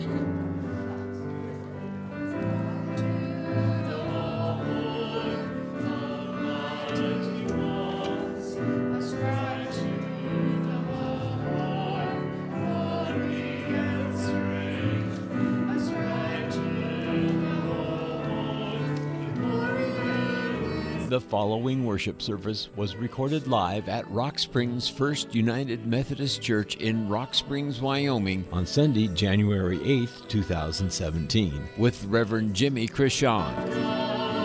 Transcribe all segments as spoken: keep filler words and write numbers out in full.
The following worship service was recorded live at Rock Springs First United Methodist Church in Rock Springs, Wyoming on Sunday, January eighth, two thousand seventeen, with Reverend Jimmy Christian.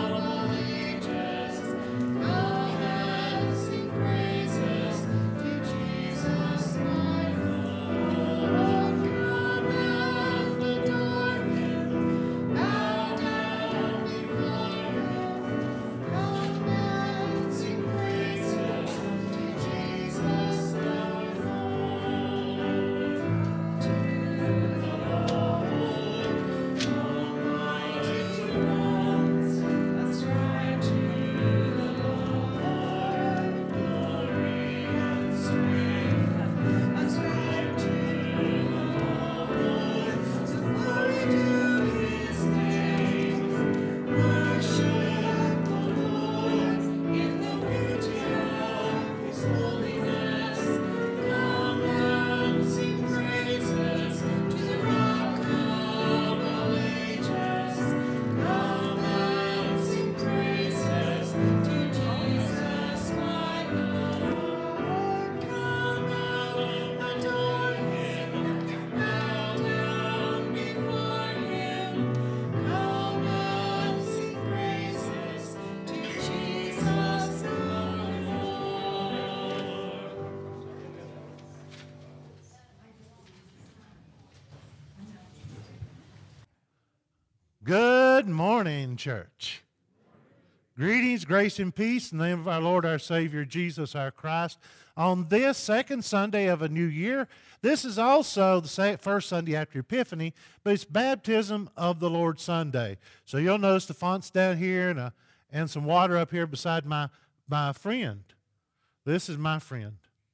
Good morning, church. Greetings, grace, and peace in the name of our Lord, our Savior, Jesus, our Christ. On this second Sunday of a new year, this is also the first Sunday after Epiphany, but it's Baptism of the Lord Sunday. So you'll notice the fonts down here and, a, and some water up here beside my, my friend. This is my friend.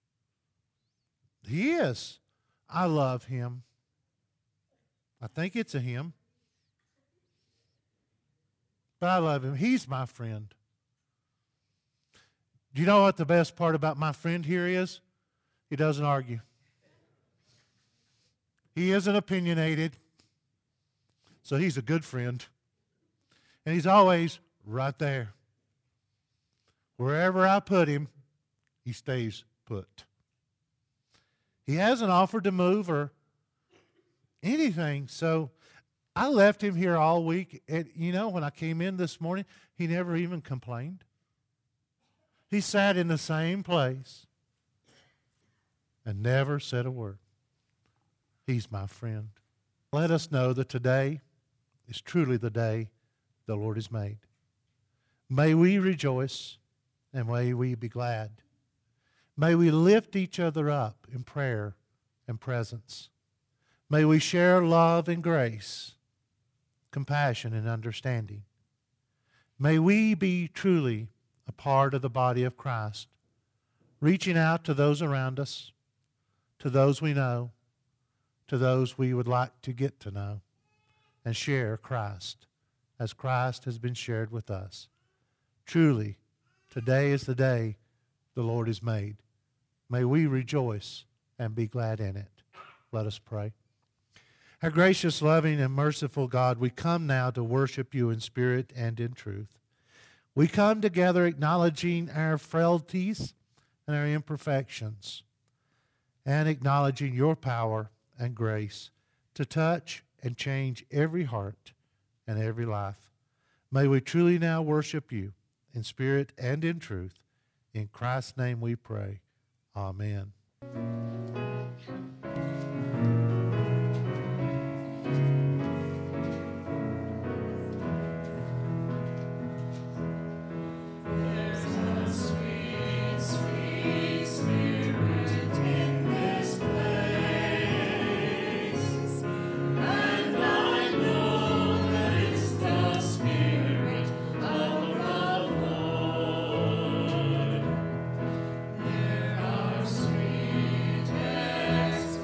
He is. I love him. I think it's a him. But I love him. He's my friend. Do you know what the best part about my friend here is? He doesn't argue. He isn't opinionated. So he's a good friend. And he's always right there. Wherever I put him, he stays put. He hasn't offered to move or anything, so I left him here all week, and you know, when I came in this morning, he never even complained. He sat in the same place and never said a word. He's my friend. Let us know that today is truly the day the Lord has made. May we rejoice and may we be glad. May we lift each other up in prayer and presence. May we share love and grace, compassion and understanding. May we be truly a part of the body of Christ, reaching out to those around us, to those we know, to those we would like to get to know, and share Christ as Christ has been shared with us. Truly, today is the day the Lord has made. May we rejoice and be glad in it. Let us pray. Our gracious, loving, and merciful God, we come now to worship you in spirit and in truth. We come together acknowledging our frailties and our imperfections, and acknowledging your power and grace to touch and change every heart and every life. May we truly now worship you in spirit and in truth. In Christ's name we pray. Amen. There are sweet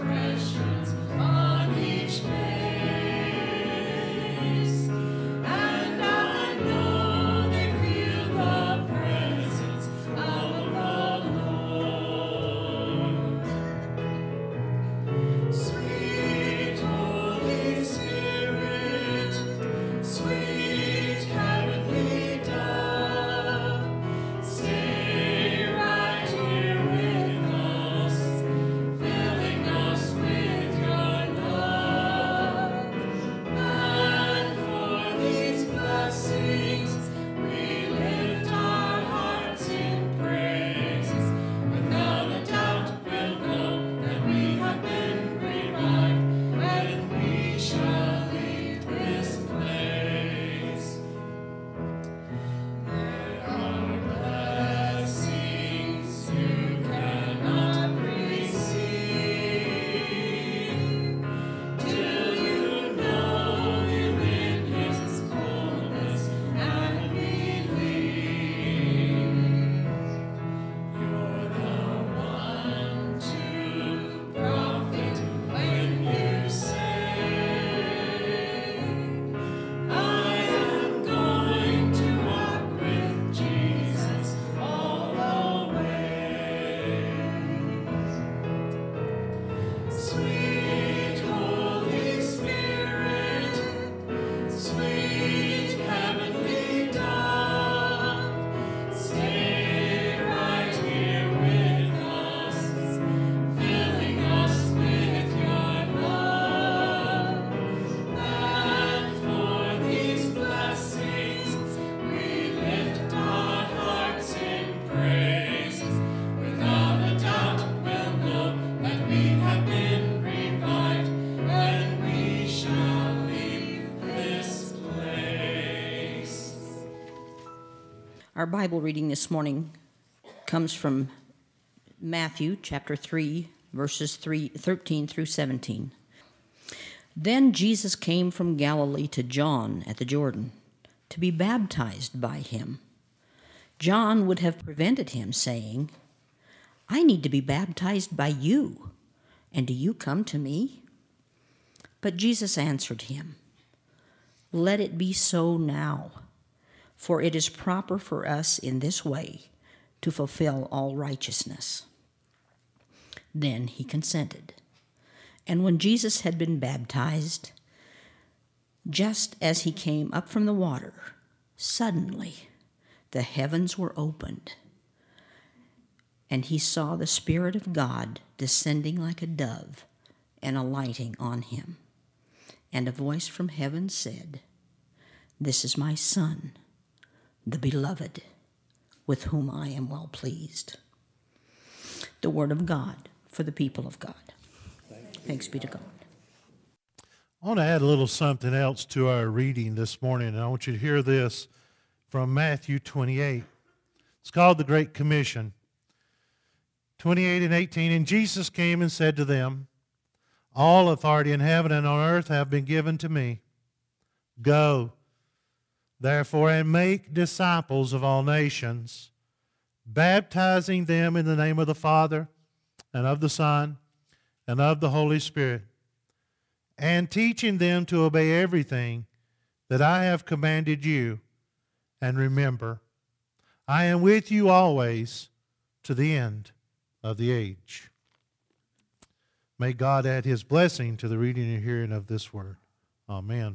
Our Bible reading this morning comes from Matthew chapter three, verses three, thirteen through seventeen. Then Jesus came from Galilee to John at the Jordan to be baptized by him. John would have prevented him, saying, "I need to be baptized by you, and do you come to me?" But Jesus answered him, "Let it be so now, for it is proper for us in this way to fulfill all righteousness." Then he consented. And when Jesus had been baptized, just as he came up from the water, suddenly the heavens were opened, and he saw the Spirit of God descending like a dove and alighting on him. And a voice from heaven said, "This is my Son, the beloved, with whom I am well pleased." The word of God for the people of God. Thanks be to God. I want to add a little something else to our reading this morning, and I want you to hear this from Matthew twenty-eight. It's called the Great Commission. twenty-eight and eighteen, "And Jesus came and said to them, All authority in heaven and on earth have been given to me. Go, therefore, and make disciples of all nations, baptizing them in the name of the Father and of the Son and of the Holy Spirit, and teaching them to obey everything that I have commanded you. And remember, I am with you always to the end of the age." May God add his blessing to the reading and hearing of this word. Amen.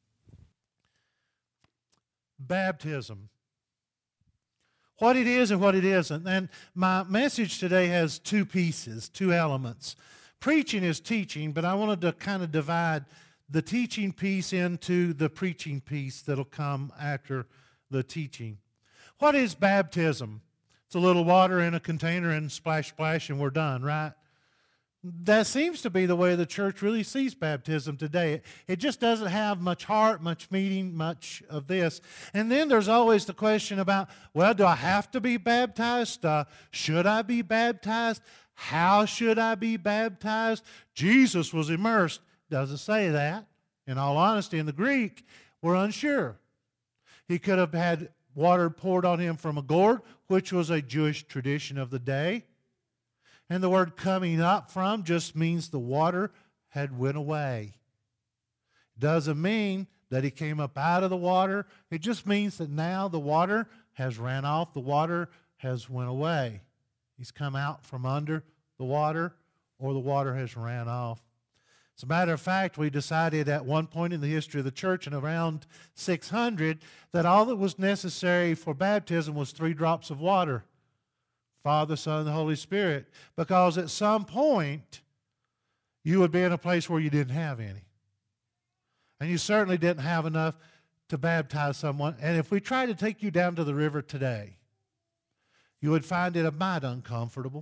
Baptism. What it is and what it isn't. And my message today has two pieces, two elements. Preaching is teaching, but I wanted to kind of divide the teaching piece into the preaching piece that'll come after the teaching. What is baptism? It's a little water in a container and splash, splash, and we're done, right? That seems to be the way the church really sees baptism today. It, it just doesn't have much heart, much meaning, much of this. And then there's always the question about, well, do I have to be baptized? Uh, should I be baptized? How should I be baptized? Jesus was immersed. Doesn't say that. In all honesty, in the Greek, we're unsure. He could have had water poured on him from a gourd, which was a Jewish tradition of the day. And the word coming up from just means the water had went away. Doesn't mean that he came up out of the water. It just means that now the water has ran off. The water has went away. He's come out from under the water, or the water has ran off. As a matter of fact, we decided at one point in the history of the church in around six hundred that all that was necessary for baptism was three drops of water. Father, Son, and the Holy Spirit. Because at some point, you would be in a place where you didn't have any. And you certainly didn't have enough to baptize someone. And if we tried to take you down to the river today, you would find it a mite uncomfortable.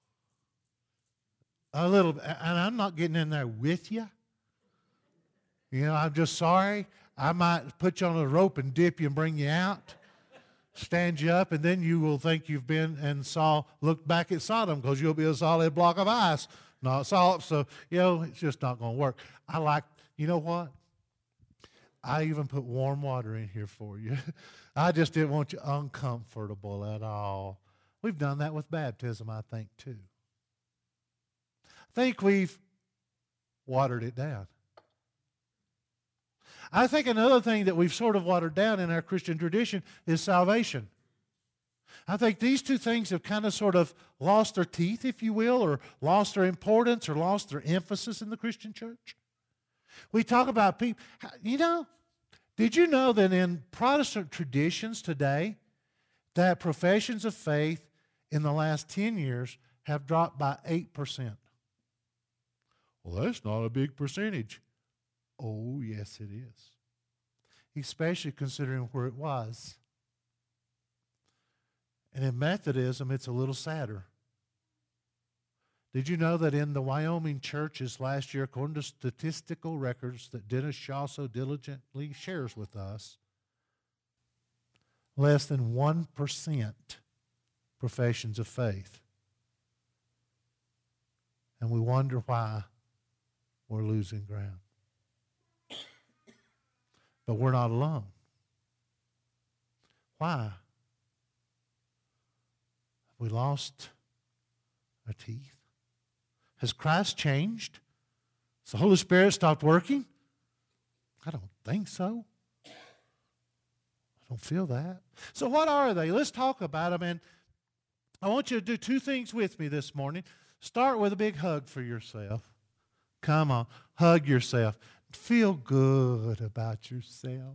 A little, and I'm not getting in there with you. You know, I'm just sorry. I might put you on a rope and dip you and bring you out, stand you up, and then you will think you've been and saw, looked back at Sodom, because you'll be a solid block of ice, not salt. So, you know, it's just not going to work. I like, you know what? I even put warm water in here for you. I just didn't want you uncomfortable at all. We've done that with baptism, I think, too. I think we've watered it down. I think another thing that we've sort of watered down in our Christian tradition is salvation. I think these two things have kind of sort of lost their teeth, if you will, or lost their importance, or lost their emphasis in the Christian church. We talk about people, you know, did you know that in Protestant traditions today, that professions of faith in the last ten years have dropped by eight percent? Well, that's not a big percentage. Oh, yes, it is. Especially considering where it was. And in Methodism, it's a little sadder. Did you know that in the Wyoming churches last year, according to statistical records that Dennis Shaw so diligently shares with us, less than one percent professions of faith. And we wonder why we're losing ground. But we're not alone. Why? Have we lost our teeth? Has Christ changed? Has the Holy Spirit stopped working? I don't think so. I don't feel that. So what are they? Let's talk about them. And I want you to do two things with me this morning. Start with a big hug for yourself. Come on, hug yourself. Feel good about yourself.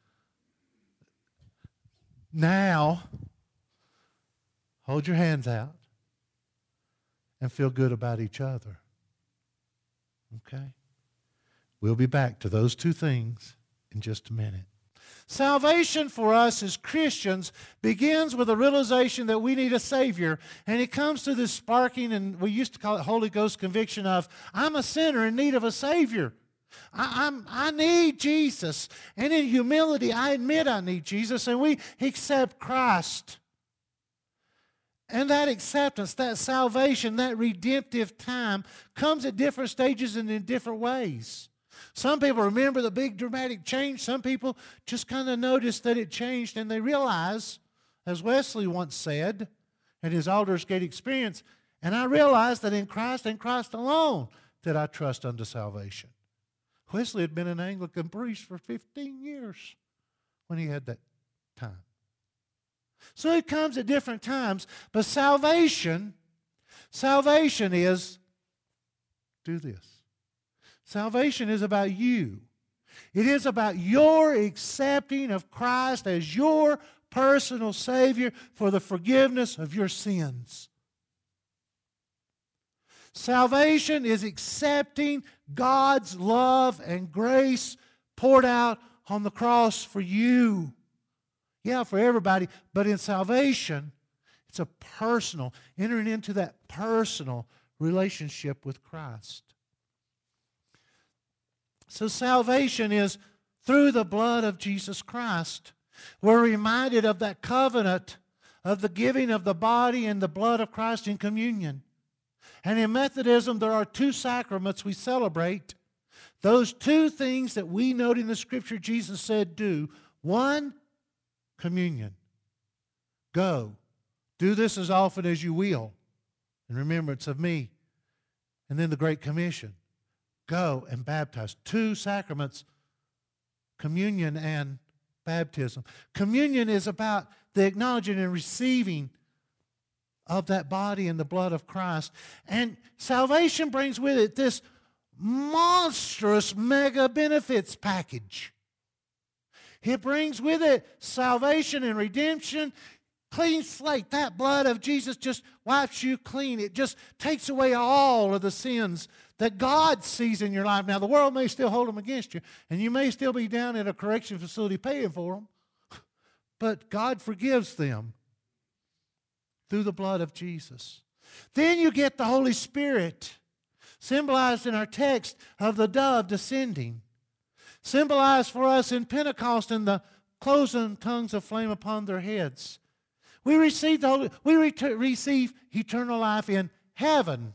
Now, hold your hands out and feel good about each other. Okay? We'll be back to those two things in just a minute. Salvation for us as Christians begins with a realization that we need a Savior. And it comes to this sparking, and we used to call it Holy Ghost conviction of, I'm a sinner in need of a Savior. I, I'm, I need Jesus. And in humility, I admit I need Jesus, and we accept Christ. And that acceptance, that salvation, that redemptive time comes at different stages and in different ways. Some people remember the big dramatic change. Some people just kind of notice that it changed, and they realize, as Wesley once said in his Aldersgate experience, and I realized that in Christ and Christ alone did I trust unto salvation. Wesley had been an Anglican priest for fifteen years when he had that time. So it comes at different times, but salvation, salvation is, do this. Salvation is about you. It is about your accepting of Christ as your personal Savior for the forgiveness of your sins. Salvation is accepting God's love and grace poured out on the cross for you. Yeah, for everybody, but in salvation, it's a personal, entering into that personal relationship with Christ. So salvation is through the blood of Jesus Christ. We're reminded of that covenant of the giving of the body and the blood of Christ in communion. And in Methodism, there are two sacraments we celebrate. Those two things that we note in the Scripture Jesus said do. One, communion. Go. Do this as often as you will in remembrance of me. And then the Great Commission. Go and baptize. Two sacraments, communion and baptism. Communion is about the acknowledging and receiving of that body and the blood of Christ. And salvation brings with it this monstrous mega benefits package. It brings with it salvation and redemption, clean slate. That blood of Jesus just wipes you clean. It just takes away all of the sins that God sees in your life. Now, the world may still hold them against you, and you may still be down at a correction facility paying for them, but God forgives them through the blood of Jesus. Then you get the Holy Spirit, symbolized in our text of the dove descending, symbolized for us in Pentecost in the cloven tongues of flame upon their heads. We receive the Holy, we re- receive eternal life in heaven.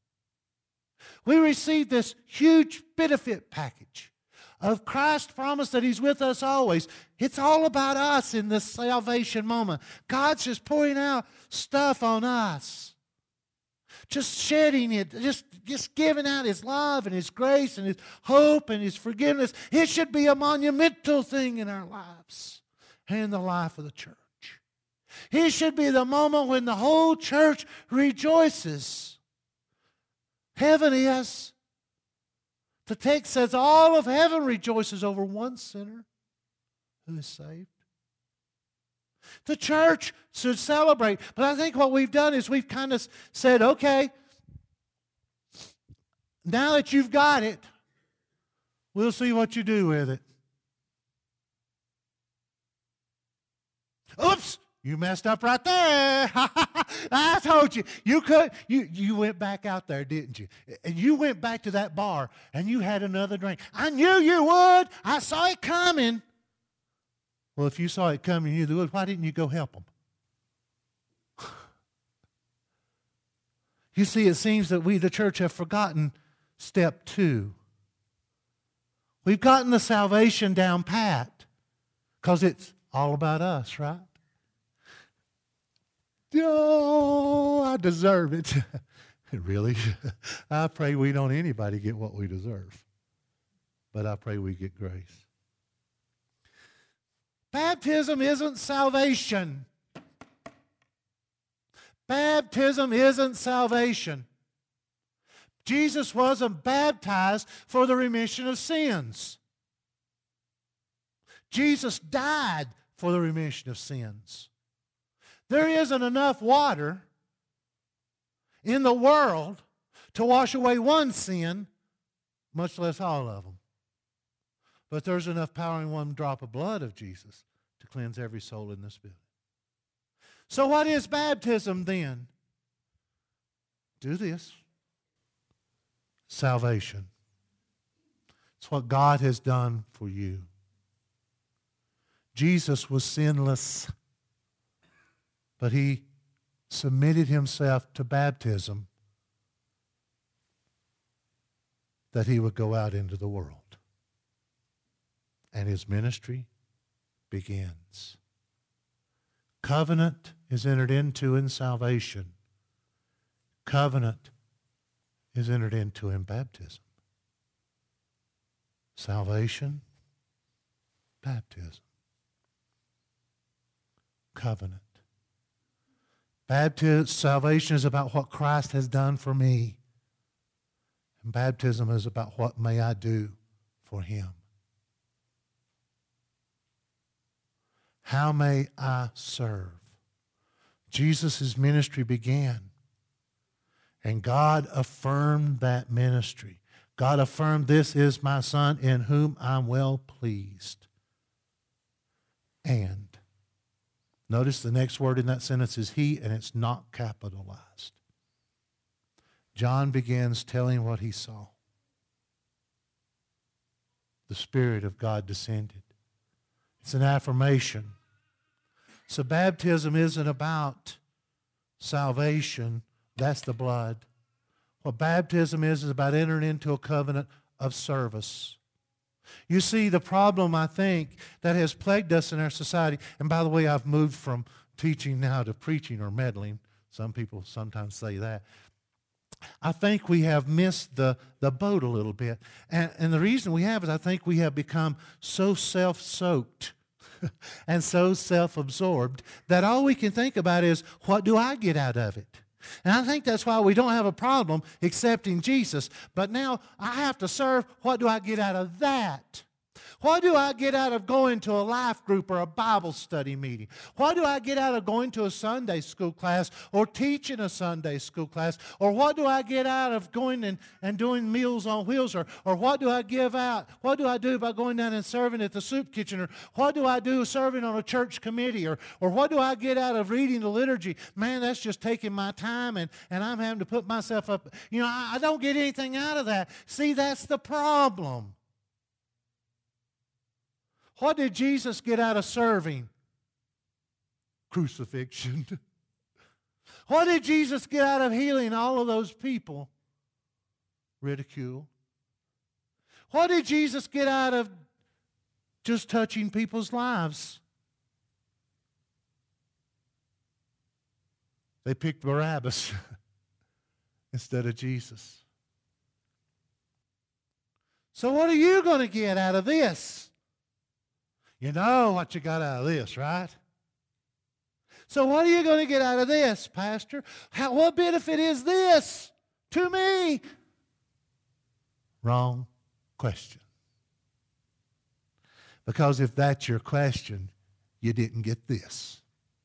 We receive this huge benefit package of Christ's promise that He's with us always. It's all about us in this salvation moment. God's just pouring out stuff on us. Just shedding it, just, just giving out His love and His grace and His hope and His forgiveness. It should be a monumental thing in our lives and in the life of the church. It should be the moment when the whole church rejoices. Heaven is. The text says all of heaven rejoices over one sinner who is saved. The church should celebrate. But I think what we've done is we've kind of said, okay, now that you've got it, we'll see what you do with it. Oops, you messed up right there. I told you. You could you you went back out there, didn't you? And you went back to that bar and you had another drink. I knew you would. I saw it coming. Well, if you saw it coming and you knew it, why didn't you go help them? You see, it seems that we, the church, have forgotten step two. We've gotten the salvation down pat because it's all about us, right? Oh, I deserve it. Really? I pray we don't anybody get what we deserve. But I pray we get grace. Baptism isn't salvation. Baptism isn't salvation. Jesus wasn't baptized for the remission of sins. Jesus died for the remission of sins. There isn't enough water in the world to wash away one sin, much less all of them. But there's enough power in one drop of blood of Jesus to cleanse every soul in this building. So what is baptism then? Do this. Salvation. It's what God has done for you. Jesus was sinless, but he submitted himself to baptism that he would go out into the world. And his ministry begins. Covenant is entered into in salvation. Covenant is entered into in baptism. Salvation, baptism. Covenant. Baptism, salvation is about what Christ has done for me. And baptism is about what may I do for him. How may I serve? Jesus' ministry began, and God affirmed that ministry. God affirmed, "This is my Son in whom I'm well pleased." And notice the next word in that sentence is he, and it's not capitalized. John begins telling what he saw. The Spirit of God descended. It's an affirmation. So baptism isn't about salvation. That's the blood. What baptism is is about entering into a covenant of service. You see, the problem, I think, that has plagued us in our society, and by the way, I've moved from teaching now to preaching or meddling. Some people sometimes say that. I think we have missed the, the boat a little bit. And, and the reason we have is I think we have become so self-soaked and so self-absorbed that all we can think about is, what do I get out of it? And I think that's why we don't have a problem accepting Jesus. But now I have to serve. What do I get out of that? What do I get out of going to a life group or a Bible study meeting? What do I get out of going to a Sunday school class or teaching a Sunday school class? Or what do I get out of going and, and doing Meals on Wheels? Or, or what do I give out? What do I do by going down and serving at the soup kitchen? Or what do I do serving on a church committee? Or, or what do I get out of reading the liturgy? Man, that's just taking my time and, and I'm having to put myself up. You know, I, I don't get anything out of that. See, that's the problem. What did Jesus get out of serving? Crucifixion. What did Jesus get out of healing all of those people? Ridicule. What did Jesus get out of just touching people's lives? They picked Barabbas instead of Jesus. So what are you going to get out of this? You know what you got out of this, right? So what are you going to get out of this, Pastor? How, what benefit is this to me? Wrong question. Because if that's your question, you didn't get this.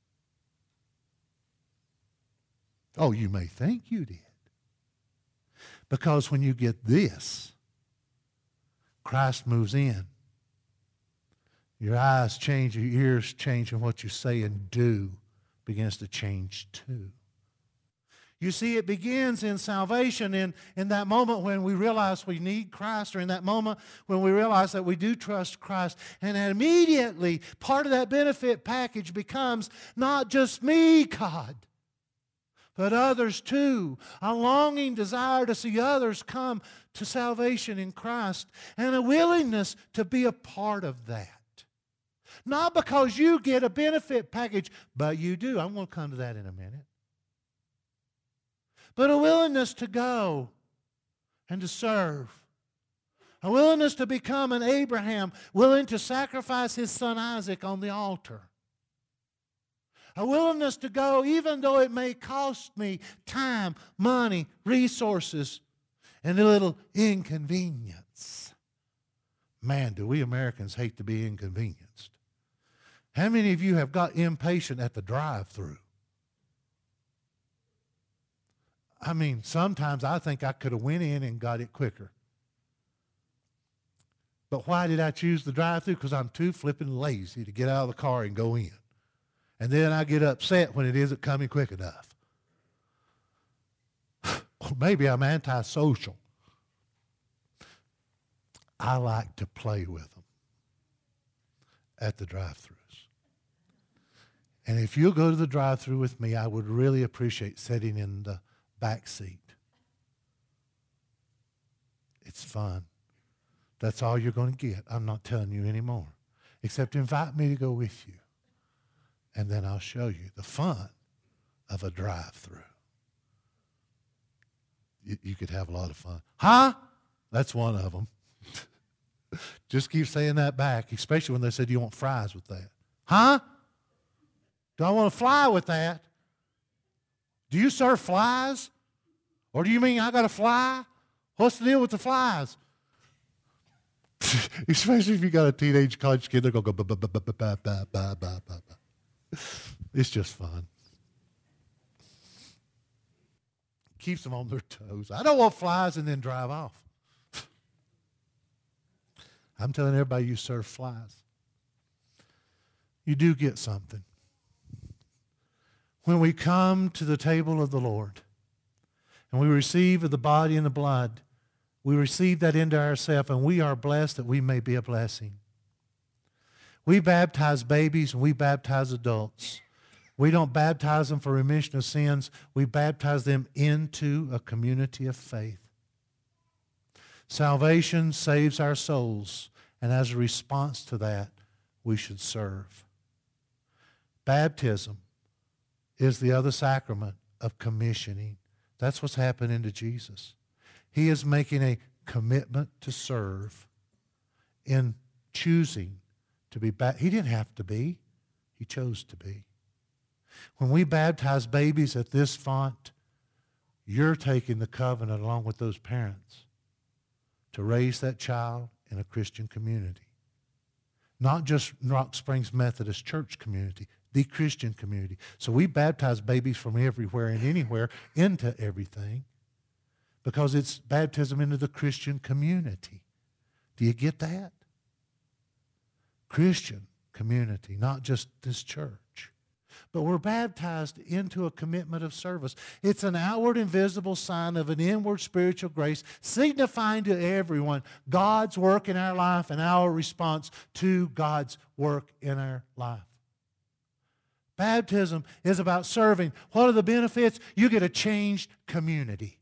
Oh, you may think you did. Because when you get this, Christ moves in. Your eyes change, your ears change, and what you say and do begins to change too. You see, it begins in salvation, in, in that moment when we realize we need Christ, or in that moment when we realize that we do trust Christ. And immediately, part of that benefit package becomes not just me, God, but others too. A longing desire to see others come to salvation in Christ, and a willingness to be a part of that. Not because you get a benefit package, but you do. I'm going to come to that in a minute. But a willingness to go and to serve. A willingness to become an Abraham, willing to sacrifice his son Isaac on the altar. A willingness to go even though it may cost me time, money, resources, and a little inconvenience. Man, do we Americans hate to be inconvenienced. How many of you have got impatient at the drive-thru? I mean, sometimes I think I could have went in and got it quicker. But why did I choose the drive-thru? Because I'm too flipping lazy to get out of the car and go in. And then I get upset when it isn't coming quick enough. Or maybe I'm antisocial. I like to play with them at the drive-thrus. And if you'll go to the drive-thru with me, I would really appreciate sitting in the back seat. It's fun. That's all you're going to get. I'm not telling you anymore. Except invite me to go with you. And then I'll show you the fun of a drive-thru. You, you could have a lot of fun. Huh? That's one of them. Just keep saying that back, especially when they said you want fries with that. Huh? Do I want to fly with that? Do you serve flies? Or do you mean I got to fly? What's the deal with the flies? Especially if you got a teenage college kid, they're going to go, ba, ba, ba, ba, ba, ba, ba, ba, ba. It's just fun. Keeps them on their toes. I don't want flies and then drive off. I'm telling everybody you serve flies. You do get something. When we come to the table of the Lord and we receive of the body and the blood, we receive that into ourselves, and we are blessed that we may be a blessing. We baptize babies and we baptize adults. We don't baptize them for remission of sins. We baptize them into a community of faith. Salvation saves our souls, and as a response to that, we should serve. Baptism is the other sacrament of commissioning. That's what's happening to Jesus. He is making a commitment to serve in choosing to be baptized. He didn't have to be. He chose to be. When we baptize babies at this font, you're taking the covenant along with those parents to raise that child in a Christian community. Not just Rock Springs Methodist Church community, the Christian community. So we baptize babies from everywhere and anywhere into everything because it's baptism into the Christian community. Do you get that? Christian community, not just this church. But we're baptized into a commitment of service. It's an outward and visible sign of an inward spiritual grace, signifying to everyone God's work in our life and our response to God's work in our life. Baptism is about serving. What are the benefits? You get a changed community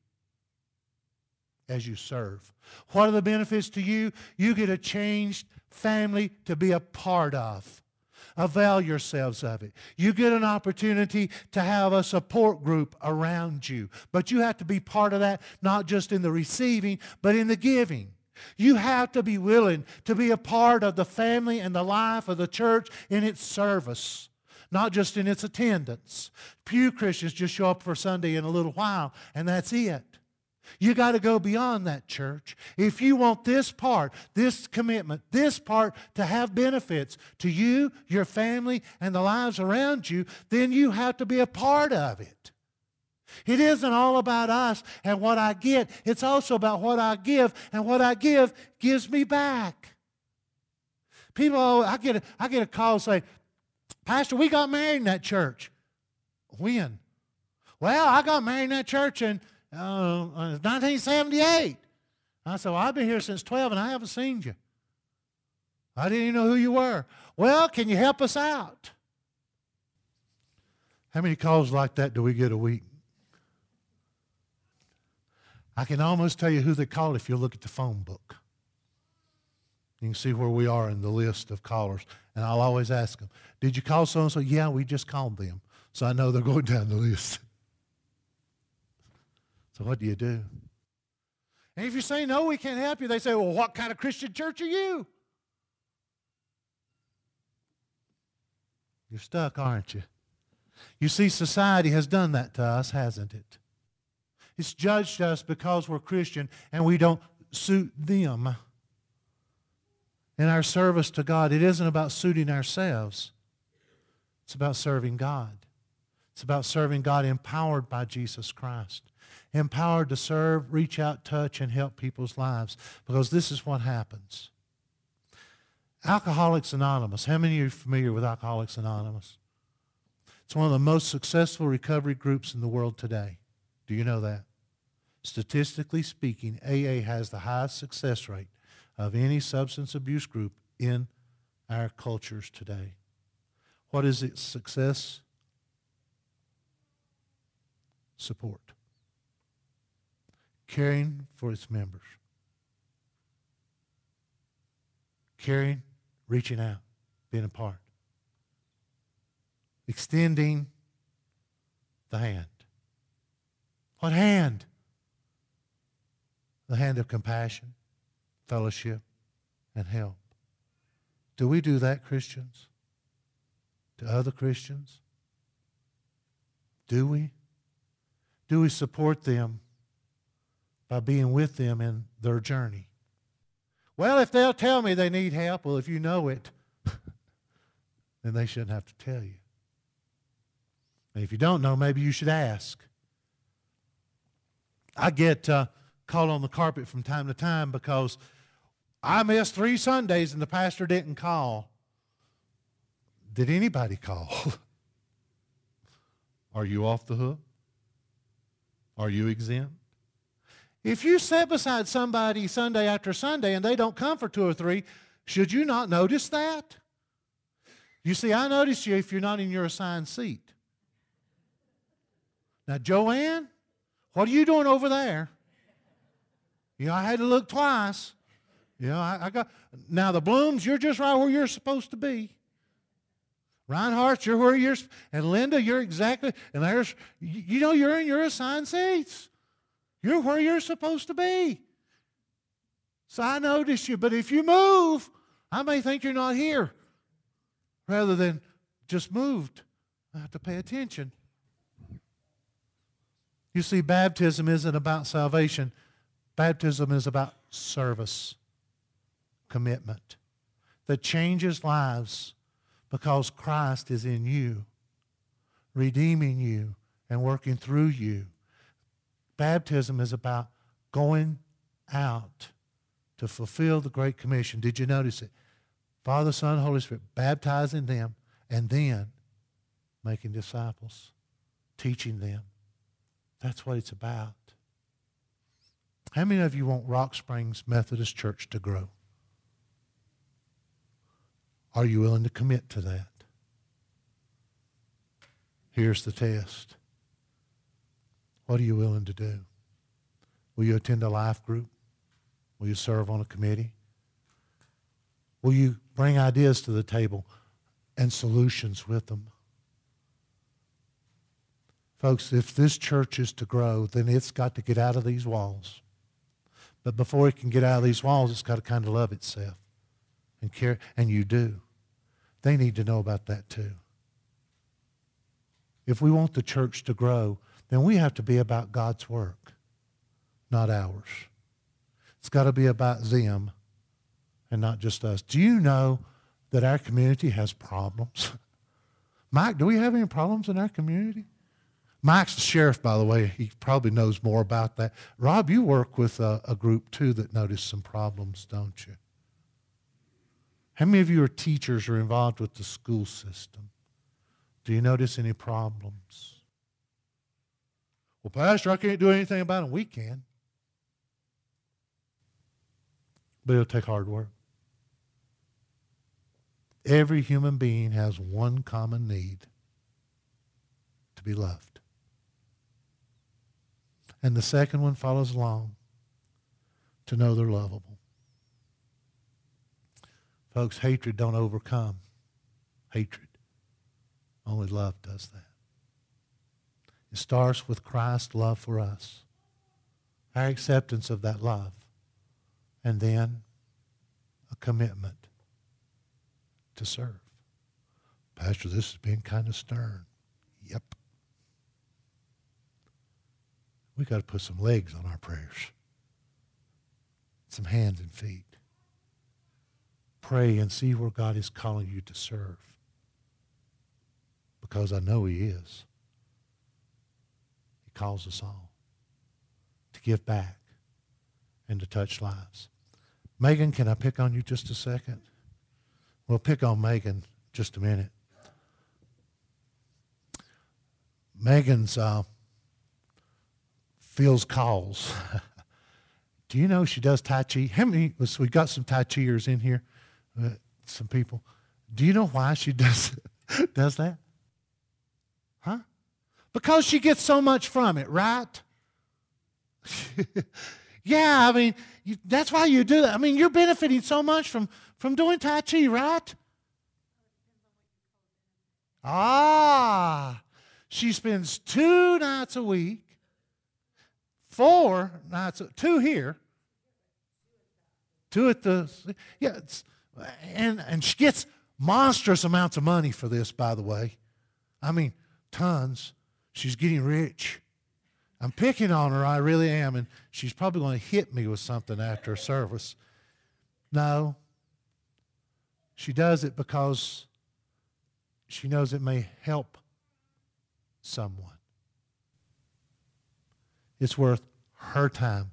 as you serve. What are the benefits to you? You get a changed family to be a part of. Avail yourselves of it. You get an opportunity to have a support group around you. But you have to be part of that, not just in the receiving, but in the giving. You have to be willing to be a part of the family and the life of the church in its service, not just in its attendance. Pew Christians just show up for Sunday in a little while, and that's it. You got to go beyond that, church. If you want this part, this commitment, this part to have benefits to you, your family, and the lives around you, then you have to be a part of it. It isn't all about us and what I get. It's also about what I give, and what I give gives me back. People, I get a, I get a call say, Pastor, we got married in that church. When? Well, I got married in that church in uh, nineteen seventy-eight. I said, well, I've been here since twelve and I haven't seen you. I didn't even know who you were. Well, can you help us out? How many calls like that do we get a week? I can almost tell you who they called if you look at the phone book. You can see where we are in the list of callers. And I'll always ask them, did you call so-and-so? Yeah, we just called them. So I know they're going down the list. So what do you do? And if you say, no, we can't help you, they say, well, what kind of Christian church are you? You're stuck, aren't you? You see, society has done that to us, hasn't it? It's judged us because we're Christian and we don't suit them. In our service to God, it isn't about suiting ourselves. It's about serving God. It's about serving God empowered by Jesus Christ. Empowered to serve, reach out, touch, and help people's lives. Because this is what happens. Alcoholics Anonymous. How many of you are familiar with Alcoholics Anonymous? It's one of the most successful recovery groups in the world today. Do you know that? Statistically speaking, A A has the highest success rate of any substance abuse group in our cultures today. What is its success? Support. Caring for its members. Caring, reaching out, being a part. Extending the hand. What hand? The hand of compassion, fellowship, and help. Do we do that, Christians? To other Christians? Do we? Do we support them by being with them in their journey? Well, if they'll tell me they need help, well, if you know it, then they shouldn't have to tell you. And if you don't know, maybe you should ask. I get uh, called on the carpet from time to time because I missed three Sundays and the pastor didn't call. Did anybody call? Are you off the hook? Are you exempt? If you sit beside somebody Sunday after Sunday and they don't come for two or three, should you not notice that? You see, I notice you if you're not in your assigned seat. Now, Joanne, what are you doing over there? You know, I had to look twice. You know, I, I got, now the Blooms, you're just right where you're supposed to be. Reinhardt, you're where you're, and Linda, you're exactly, and there's, you know, you're in your assigned seats. You're where you're supposed to be. So I notice you, but if you move, I may think you're not here. Rather than just moved, I have to pay attention. You see, baptism isn't about salvation. Baptism is about service, commitment, that changes lives because Christ is in you, redeeming you and working through you. Baptism is about going out to fulfill the Great Commission. Did you notice it? Father, Son, Holy Spirit, baptizing them and then making disciples, teaching them. That's what it's about. How many of you want Rock Springs Methodist Church to grow? Are you willing to commit to that? Here's the test. What are you willing to do? Will you attend a life group? Will you serve on a committee? Will you bring ideas to the table and solutions with them? Folks, if this church is to grow, then it's got to get out of these walls. But before it can get out of these walls, it's got to kind of love itself and care, and you do. They need to know about that too. If we want the church to grow, then we have to be about God's work, not ours. It's got to be about them and not just us. Do you know that our community has problems? Mike, do we have any problems in our community? Mike's the sheriff, by the way. He probably knows more about that. Rob, you work with a, a group, too, that noticed some problems, don't you? How many of you are teachers or involved with the school system? Do you notice any problems? Well, Pastor, I can't do anything about it. We can. But it'll take hard work. Every human being has one common need: to be loved. And the second one follows along: to know they're lovable. Folks, hatred don't overcome hatred. Only love does that. It starts with Christ's love for us, our acceptance of that love, and then a commitment to serve. Pastor, this has been kind of stern. Yep. We got to put some legs on our prayers, some hands and feet. Pray and see where God is calling you to serve, because I know He is. He calls us all to give back and to touch lives. Megan, can I pick on you just a second? We'll pick on Megan just a minute. Megan's uh, feels calls. Do you know she does Tai Chi? How many? We got some Tai Chiers in here, uh, some people. Do you know why she does does that? Huh? Because she gets so much from it, right? Yeah, I mean, you, that's why you do that. I mean, you're benefiting so much from, from doing Tai Chi, right? Ah, she spends two nights a week, four nights, two here, two at the, yeah, it's, and, and she gets monstrous amounts of money for this, by the way. I mean, tons. She's getting rich. I'm picking on her, I really am, and she's probably going to hit me with something after service. No. She does it because she knows it may help someone. It's worth her time.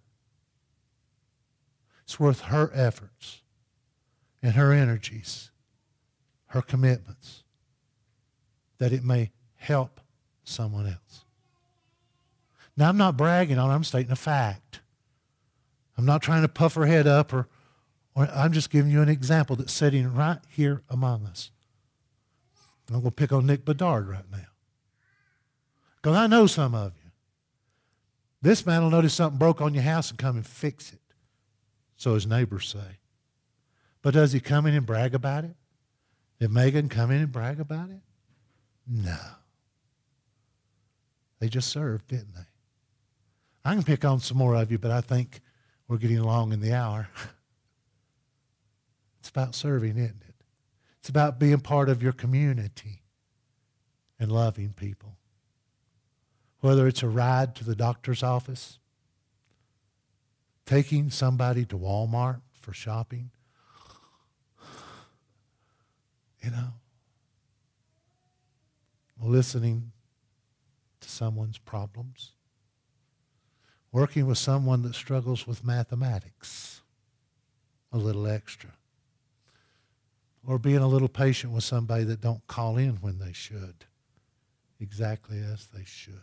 It's worth her efforts and her energies, her commitments, that it may help someone else. Now, I'm not bragging on her. I'm stating a fact. I'm not trying to puff her head up, or, or I'm just giving you an example that's sitting right here among us. I'm going to pick on Nick Bedard right now, because I know some of you. This man will notice something broke on your house and come and fix it, so his neighbors say. But does he come in and brag about it? Did Megan come in and brag about it? No. They just served, didn't they? I can pick on some more of you, but I think we're getting along in the hour. It's about serving, isn't it? It's about being part of your community and loving people. Whether it's a ride to the doctor's office, taking somebody to Walmart for shopping, you know, listening to someone's problems, working with someone that struggles with mathematics a little extra, or being a little patient with somebody that don't call in when they should, exactly as they should,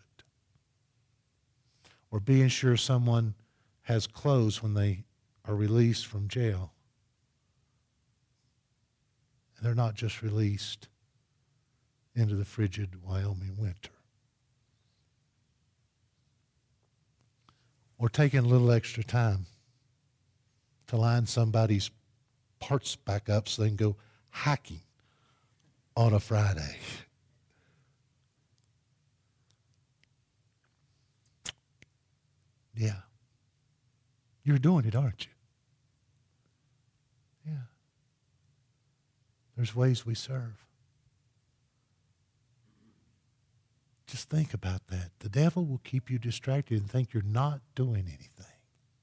or being sure someone has clothes when they are released from jail, and they're not just released into the frigid Wyoming winter. Or taking a little extra time to line somebody's parts back up so they can go hiking on a Friday. Yeah. You're doing it, aren't you? Yeah. There's ways we serve. Just think about that. The devil will keep you distracted and think you're not doing anything.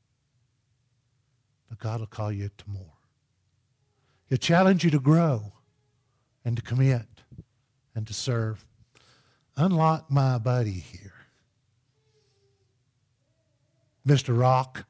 But God will call you to more. He'll challenge you to grow and to commit and to serve. Unlike my buddy here, Mister Rock,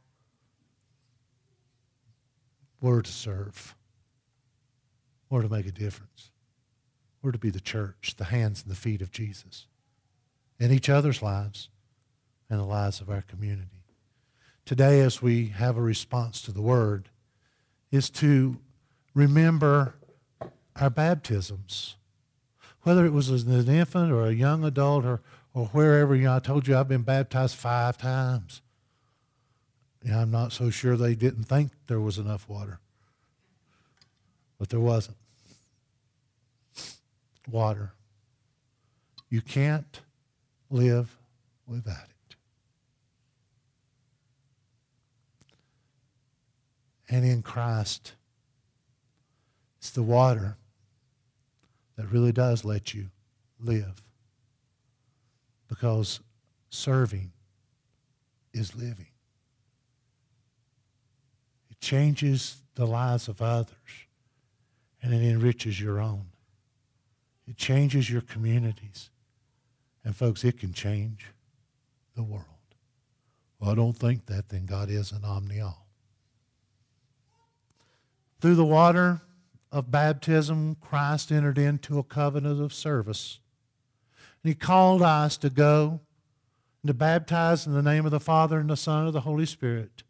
we're to serve. We're to make a difference. We're to be the church, the hands and the feet of Jesus in each other's lives and the lives of our community. Today, as we have a response to the Word, is to remember our baptisms. Whether it was as an infant or a young adult or, or wherever, you know, I told you I've been baptized five times. You know, I'm not so sure they didn't think there was enough water. But there wasn't. Water. You can't live without it. And in Christ, it's the water that really does let you live. Because serving is living. It changes the lives of others, and it enriches your own. It changes your communities. And folks, it can change the world. Well, I don't think that, then God is an omni-all. Through the water of baptism, Christ entered into a covenant of service. And he called us to go and to baptize in the name of the Father and the Son and the Holy Spirit.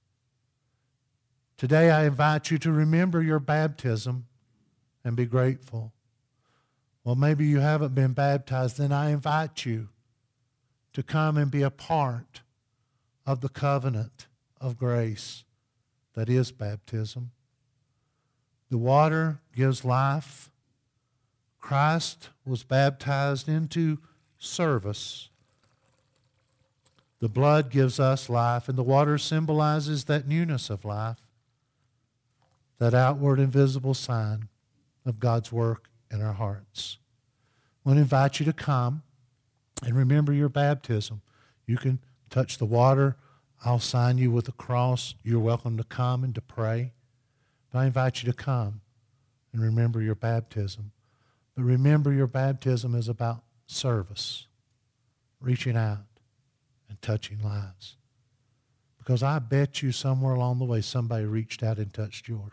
Today I invite you to remember your baptism and be grateful. Well, maybe you haven't been baptized. Then I invite you to come and be a part of the covenant of grace that is baptism. The water gives life. Christ was baptized into service. The blood gives us life, and the water symbolizes that newness of life, that outward and visible sign of God's work in our hearts. I want to invite you to come and remember your baptism. You can touch the water. I'll sign you with a cross. You're welcome to come and to pray. But I invite you to come and remember your baptism. But remember, your baptism is about service, reaching out and touching lives. Because I bet you somewhere along the way somebody reached out and touched yours.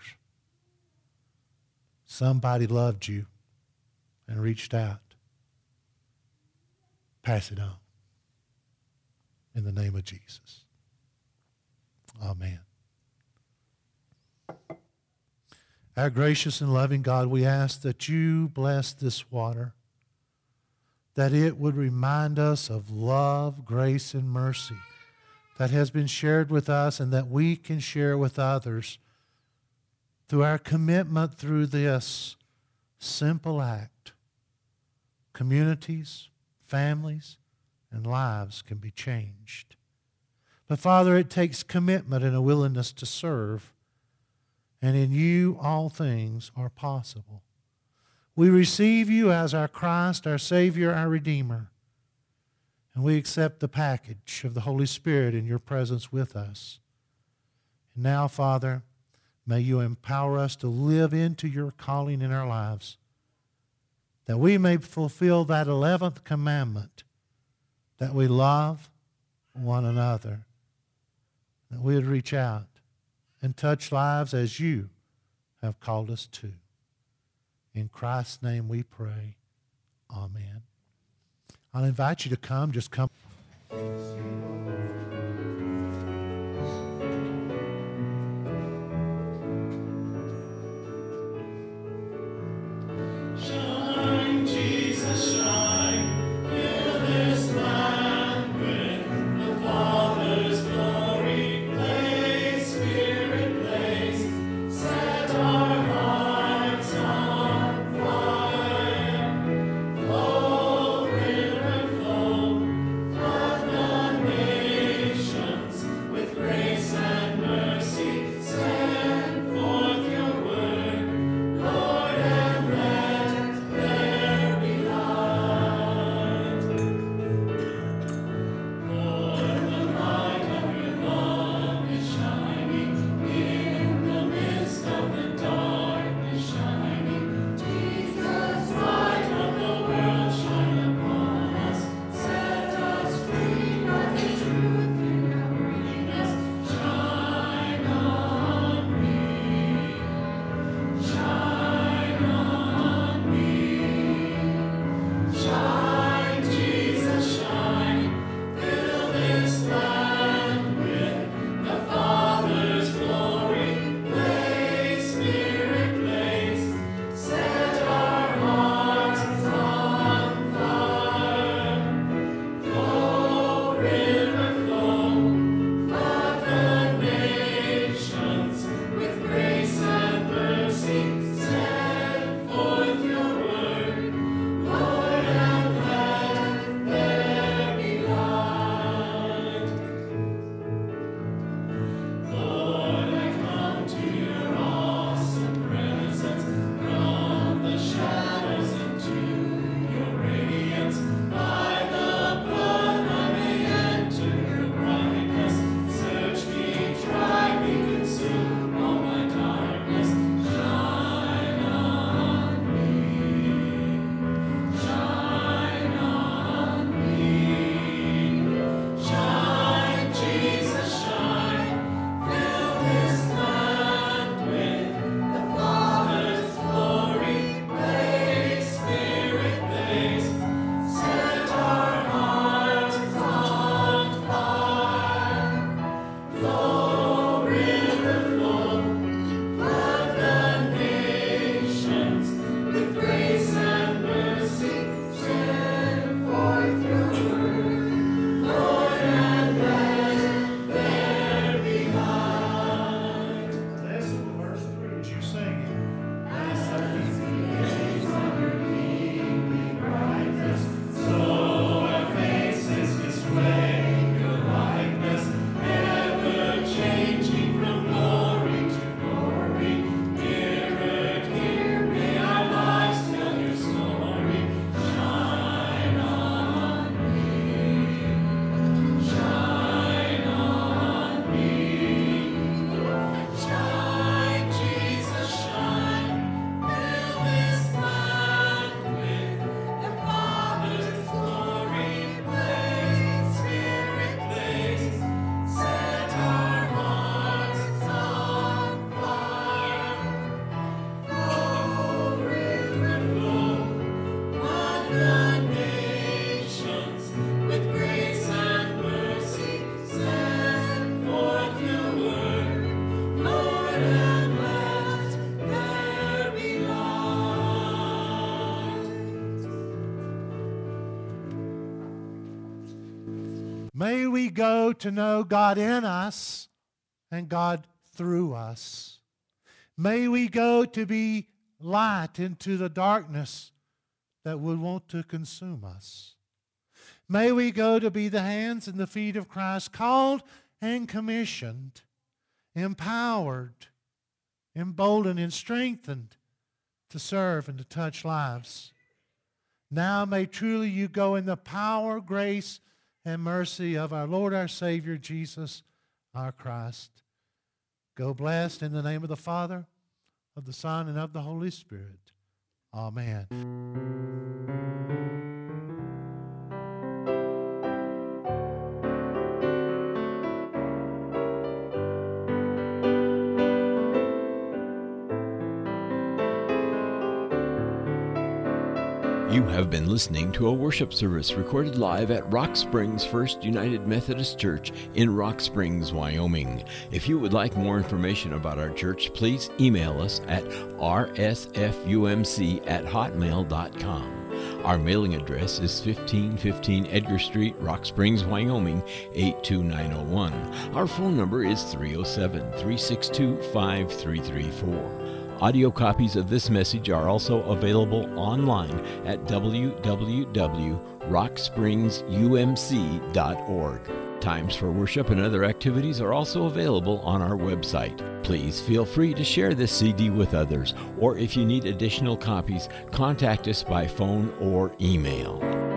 Somebody loved you and reached out. Pass it on. In the name of Jesus. Amen. Our gracious and loving God, we ask that you bless this water, that it would remind us of love, grace, and mercy that has been shared with us and that we can share with others through our commitment through this simple act. Communities, families, and lives can be changed. But Father, it takes commitment and a willingness to serve. And in you all things are possible. We receive you as our Christ, our Savior, our Redeemer. And we accept the package of the Holy Spirit in your presence with us. And now, Father, may you empower us to live into your calling in our lives, that we may fulfill that eleventh commandment, that we love one another, that we would reach out and touch lives as you have called us to. In Christ's name we pray. Amen. I'll invite you to come. Just come. Shine, Jesus, shine. Fill this land with the Father's glory. Blaze, Spirit, blaze. Set our hearts on fire. Flow, river, flow. Flood the May we go to know God in us and God through us. May we go to be light into the darkness that would want to consume us. May we go to be the hands and the feet of Christ, called and commissioned, empowered, emboldened, and strengthened to serve and to touch lives. Now may truly you go in the power, grace, and mercy of our Lord, our Savior, Jesus, our Christ. Go blessed in the name of the Father, of the Son, and of the Holy Spirit. Amen. You have been listening to a worship service recorded live at Rock Springs First United Methodist Church in Rock Springs, Wyoming. If you would like more information about our church, please email us at r s f u m c at hotmail dot com. Our mailing address is fifteen fifteen Edgar Street, Rock Springs, Wyoming, eight two nine oh one. Our phone number is three oh seven, three six two, five three three four. Audio copies of this message are also available online at w w w dot rock springs u m c dot org. Times for worship and other activities are also available on our website. Please feel free to share this C D with others, or if you need additional copies, contact us by phone or email.